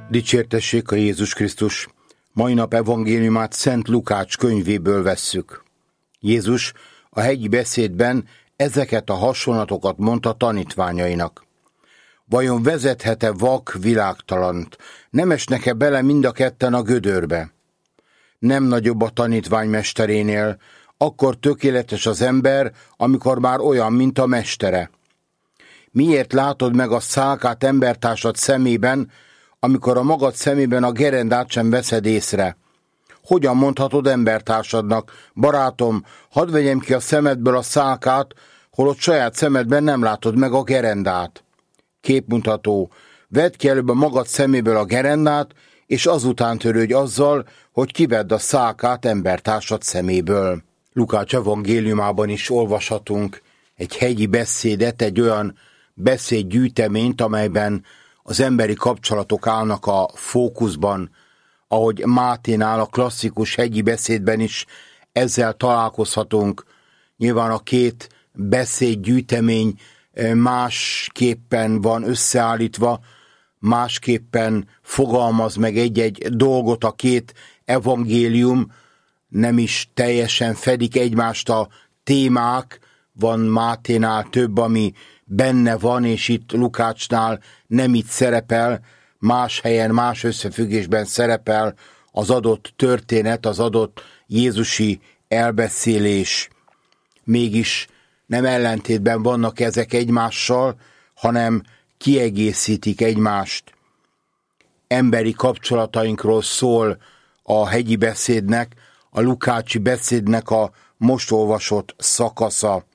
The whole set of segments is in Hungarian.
Dicsértessék a Jézus Krisztus! Mai nap evangéliumát Szent Lukács könyvéből vesszük. Jézus a hegyi beszédben ezeket a hasonlatokat mondta tanítványainak. Vajon vezethet-e vak világtalant? Nem esnek-e bele mind a ketten a gödörbe? Nem nagyobb a tanítvány mesterénél, akkor tökéletes az ember, amikor már olyan, mint a mestere. Miért látod meg a szálkát embertársad szemében, amikor a magad szemében a gerendát sem veszed észre? Hogyan mondhatod embertársadnak: barátom, hadd vegyem ki a szemedből a szálkát, holott saját szemedben nem látod meg a gerendát? Képmutató: vedd ki előbb a magad szeméből a gerendát, és azután törődj azzal, hogy kivedd a szálkát embertársad szeméből. Lukács evangéliumában is olvashatunk egy hegyi beszédet, egy olyan beszédgyűjteményt, amelyben az emberi kapcsolatok állnak a fókuszban, ahogy Máténál a klasszikus hegyi beszédben is ezzel találkozhatunk. Nyilván a két beszédgyűjtemény másképpen van összeállítva, másképpen fogalmaz meg egy-egy dolgot a két evangélium, nem is teljesen fedik egymást a témák, van Máténál több, ami benne van, és itt Lukácsnál nem így szerepel, más helyen, más összefüggésben szerepel az adott történet, az adott jézusi elbeszélés. Mégis nem ellentétben vannak ezek egymással, hanem kiegészítik egymást. Emberi kapcsolatainkról szól a hegyi beszédnek, a lukácsi beszédnek a most olvasott szakasza.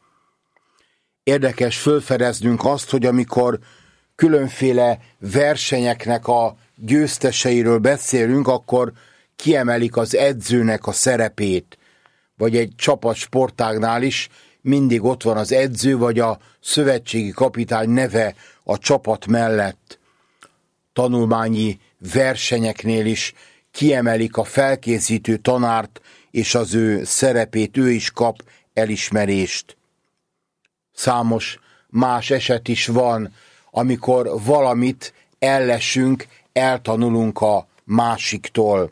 Érdekes fölfedeznünk azt, hogy amikor különféle versenyeknek a győzteseiről beszélünk, akkor kiemelik az edzőnek a szerepét. Vagy egy csapat sportágnál is mindig ott van az edző, vagy a szövetségi kapitány neve a csapat mellett. Tanulmányi versenyeknél is kiemelik a felkészítő tanárt, és az ő szerepét, ő is kap elismerést. Számos más eset is van, amikor valamit ellesünk, eltanulunk a másiktól.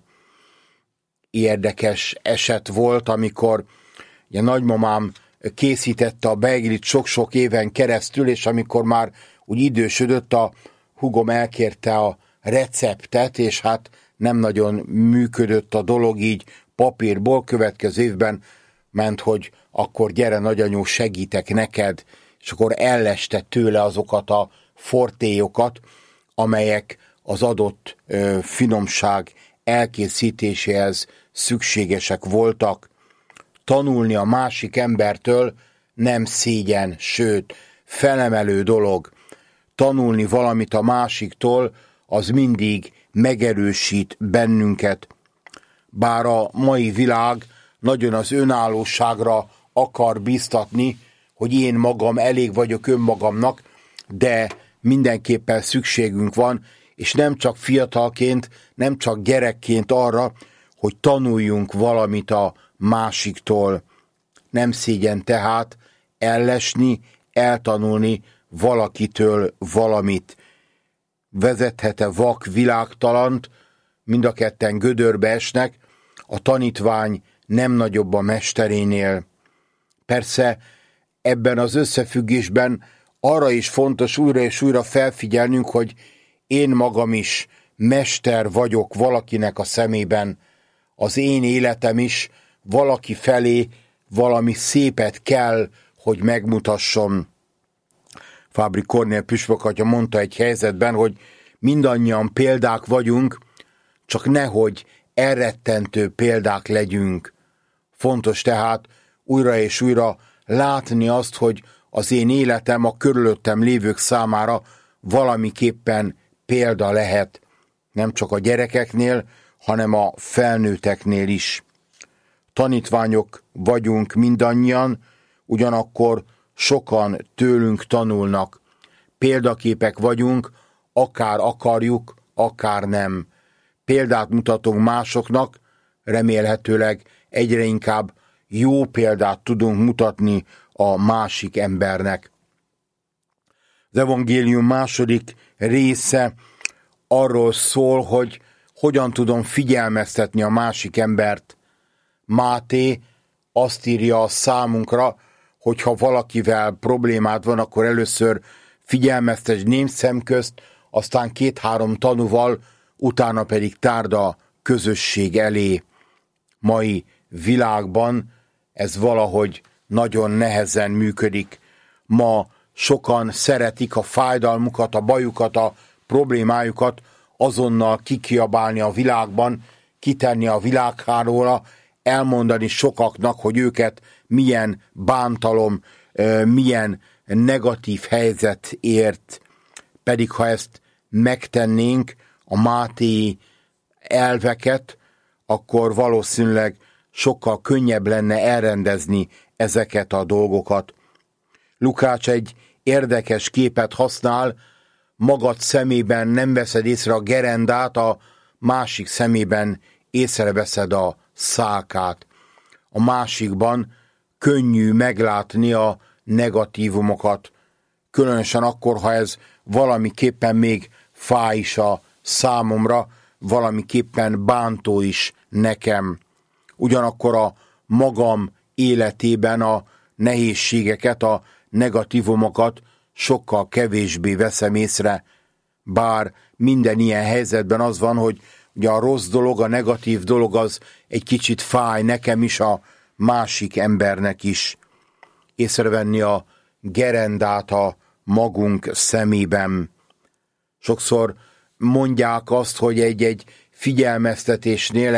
Érdekes eset volt, amikor a nagymamám készítette a beiglit sok-sok éven keresztül, és amikor már úgy idősödött, a húgom elkérte a receptet, és hát nem nagyon működött a dolog így papírból. Következő évben ment, hogy akkor gyere nagyanyó, segítek neked, és akkor elleste tőle azokat a fortélyokat, amelyek az adott finomság elkészítéséhez szükségesek voltak. Tanulni a másik embertől nem szégyen, sőt, felemelő dolog. Tanulni valamit a másiktól, az mindig megerősít bennünket. Bár a mai világ nagyon az önállóságra akar bíztatni, hogy én magam elég vagyok önmagamnak, de mindenképpen szükségünk van, és nem csak fiatalként, nem csak gyerekként arra, hogy tanuljunk valamit a másiktól. Nem szégyen tehát ellesni, eltanulni valakitől valamit. Vezethet-e vak világtalant? Mind a ketten gödörbe esnek, a tanítvány nem nagyobb a mesterénél. Persze ebben az összefüggésben arra is fontos újra és újra felfigyelnünk, hogy én magam is mester vagyok valakinek a szemében. Az én életem is valaki felé valami szépet kell, hogy megmutasson. Fábri Kornél püspök atya mondta egy helyzetben, hogy mindannyian példák vagyunk, csak nehogy elrettentő példák legyünk. Fontos tehát újra és újra látni azt, hogy az én életem a körülöttem lévők számára valamiképpen példa lehet. Nem csak a gyerekeknél, hanem a felnőtteknél is. Tanítványok vagyunk mindannyian, ugyanakkor sokan tőlünk tanulnak. Példaképek vagyunk, akár akarjuk, akár nem. Példát mutatunk másoknak, remélhetőleg egyre inkább jó példát tudunk mutatni a másik embernek. Az evangélium második része arról szól, hogy hogyan tudom figyelmeztetni a másik embert. Máté azt írja számunkra, hogy ha valakivel problémád van, akkor először figyelmeztess négy szem közt, aztán 2-3 tanúval, utána pedig tárd a közösség elé. Mai világban ez valahogy nagyon nehezen működik. Ma sokan szeretik a fájdalmukat, a bajukat, a problémájukat azonnal kikiabálni a világban, kitenni a világhálóra, elmondani sokaknak, hogy őket milyen bántalom, milyen negatív helyzet ért. Pedig ha ezt megtennénk, a mátéi elveket, akkor valószínűleg sokkal könnyebb lenne elrendezni ezeket a dolgokat. Lukács egy érdekes képet használ, magad szemében nem veszed észre a gerendát, a másik szemében észreveszed a szálkát. A másikban könnyű meglátni a negatívumokat, különösen akkor, ha ez valamiképpen még fáj is a számomra, valamiképpen bántó is nekem. Ugyanakkor a magam életében a nehézségeket, a negatívumokat sokkal kevésbé veszem észre, bár minden ilyen helyzetben az van, hogy ugye a rossz dolog, a negatív dolog az egy kicsit fáj nekem is, a másik embernek is. Észrevenni a gerendát a magunk szemében. Sokszor mondják azt, hogy egy figyelmeztetésnél,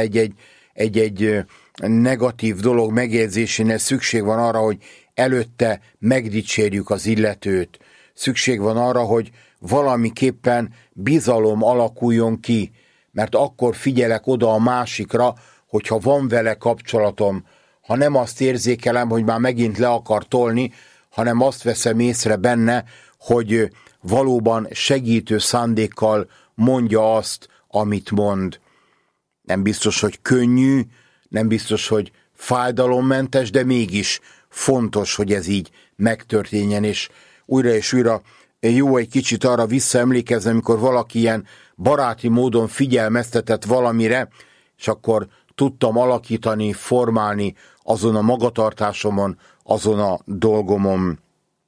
egy negatív dolog megjegyzésénél szükség van arra, hogy előtte megdicsérjük az illetőt. Szükség van arra, hogy valamiképpen bizalom alakuljon ki, mert akkor figyelek oda a másikra, hogyha van vele kapcsolatom, ha nem azt érzékelem, hogy már megint le akar tolni, hanem azt veszem észre benne, hogy valóban segítő szándékkal mondja azt, amit mond. Nem biztos, hogy könnyű, nem biztos, hogy fájdalommentes, de mégis fontos, hogy ez így megtörténjen, és újra jó egy kicsit arra visszaemlékezni, amikor valaki ilyen baráti módon figyelmeztetett valamire, és akkor tudtam alakítani, formálni azon a magatartásomon, azon a dolgomon.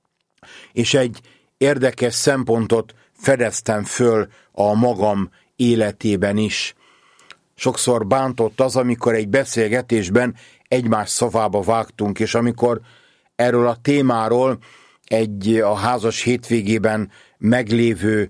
És egy érdekes szempontot fedeztem föl a magam életében is. Sokszor bántott az, amikor egy beszélgetésben egymás szavába vágtunk, és amikor erről a témáról a házas hétvégében meglévő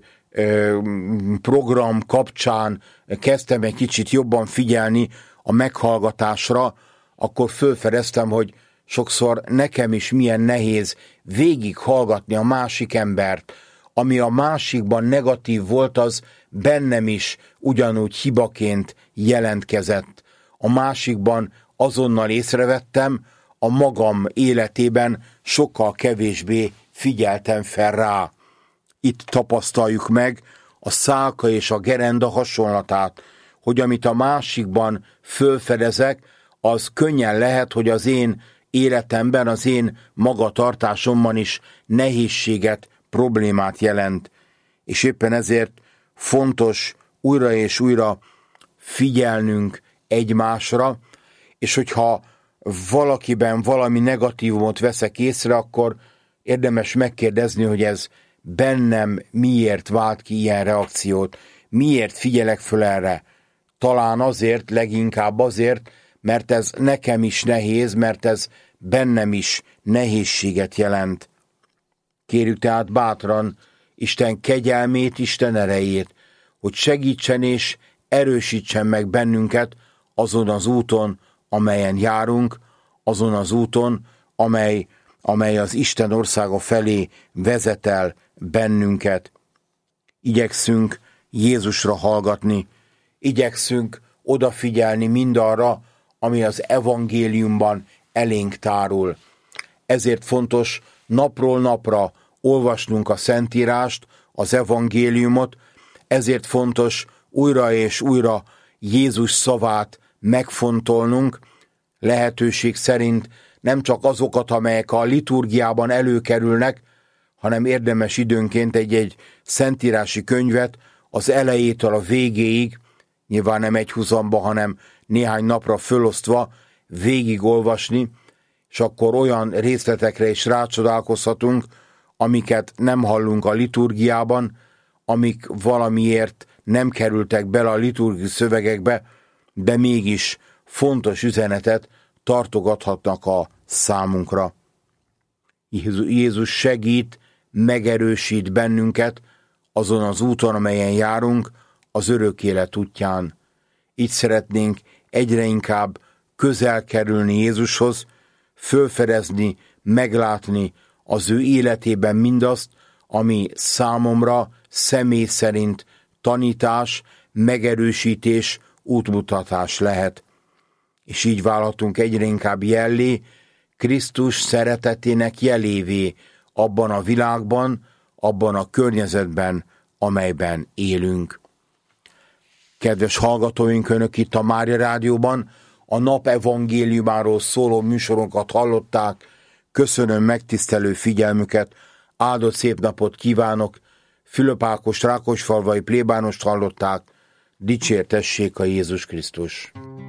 program kapcsán kezdtem egy kicsit jobban figyelni a meghallgatásra, akkor fölfedeztem, hogy sokszor nekem is milyen nehéz végighallgatni a másik embert. Ami a másikban negatív volt, az bennem is ugyanúgy hibaként jelentkezett. A másikban azonnal észrevettem, a magam életében sokkal kevésbé figyeltem fel rá. Itt tapasztaljuk meg a szálka és a gerenda hasonlatát, hogy amit a másikban fölfedezek, az könnyen lehet, hogy az én életemben, az én magatartásomban is nehézséget, problémát jelent. És éppen ezért fontos újra és újra figyelnünk egymásra, és hogyha valakiben valami negatívumot veszek észre, akkor érdemes megkérdezni, hogy ez bennem miért vált ki ilyen reakciót, miért figyelek föl erre. Talán azért, leginkább azért, mert ez nekem is nehéz, mert ez bennem is nehézséget jelent. Kérjük tehát bátran Isten kegyelmét, Isten erejét, hogy segítsen és erősítsen meg bennünket azon az úton, amelyen járunk, azon az úton, amely az Isten országa felé vezet el bennünket. Igyekszünk Jézusra hallgatni, igyekszünk odafigyelni mindarra, ami az evangéliumban elénk tárul. Ezért fontos napról napra olvasnunk a Szentírást, az evangéliumot, ezért fontos újra és újra Jézus szavát megfontolnunk, lehetőség szerint nem csak azokat, amelyek a liturgiában előkerülnek, hanem érdemes időnként egy-egy szentírási könyvet az elejétől a végéig, nyilván nem egy huzamba, hanem néhány napra fölosztva végigolvasni, és akkor olyan részletekre is rácsodálkozhatunk, amiket nem hallunk a liturgiában, amik valamiért nem kerültek bele a liturgiai szövegekbe, de mégis fontos üzenetet tartogathatnak a számunkra. Jézus segít, megerősít bennünket azon az úton, amelyen járunk, az örök élet útján. Így szeretnénk egyre inkább közel kerülni Jézushoz, fölfedezni, meglátni az ő életében mindazt, ami számomra személy szerint tanítás, megerősítés, útmutatás lehet. És így válhatunk egyre inkább jellé, Krisztus szeretetének jelévé abban a világban, abban a környezetben, amelyben élünk. Kedves hallgatóink, Önök itt a Mária Rádióban a nap evangéliumáról szóló műsorunkat hallották. Köszönöm megtisztelő figyelmüket, áldott szép napot kívánok. Fülöp Ákos rákosfalvai plébánost hallották. Dicsértessék a Jézus Krisztus!